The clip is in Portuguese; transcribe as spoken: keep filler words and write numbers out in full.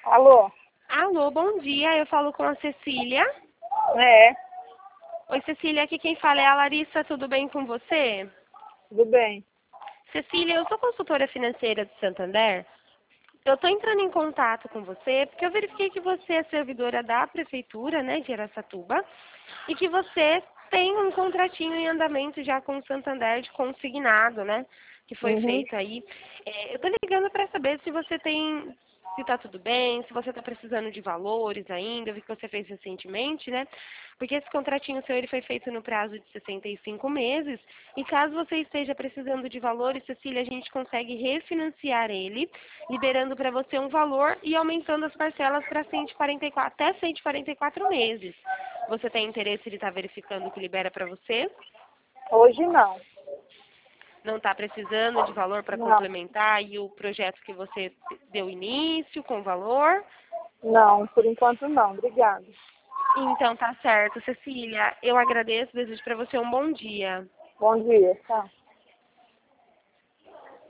Alô? Alô, bom dia. Eu falo com a Cecília. É, Oi, Cecília. Aqui quem fala é a Larissa. Tudo bem com você? tudo bem. Cecília, eu sou consultora financeira de Santander. Eu estou entrando em contato com você porque eu verifiquei que você é servidora da Prefeitura, né, de Araçatuba, e que você tem um contratinho em andamento já com o Santander de consignado, né, que foi Uhum. feito aí. É, eu estou ligando para saber se você tem, se está tudo bem, se você está precisando de valores ainda, eu vi que você fez recentemente, né, porque esse contratinho seu ele foi feito no prazo de sessenta e cinco meses, e caso você esteja precisando de valores, Cecília, a gente consegue refinanciar ele, liberando para você um valor e aumentando as parcelas para cento e quarenta e quatro, até cento e quarenta e quatro meses. Você tem interesse de estar verificando o que libera para você? Hoje não. Não está precisando de valor para Não. complementar e o projeto que você deu início com valor? Não, por enquanto não. Obrigada. Então tá certo, Cecília. Eu agradeço, desejo para você um bom dia. Bom dia. Tchau.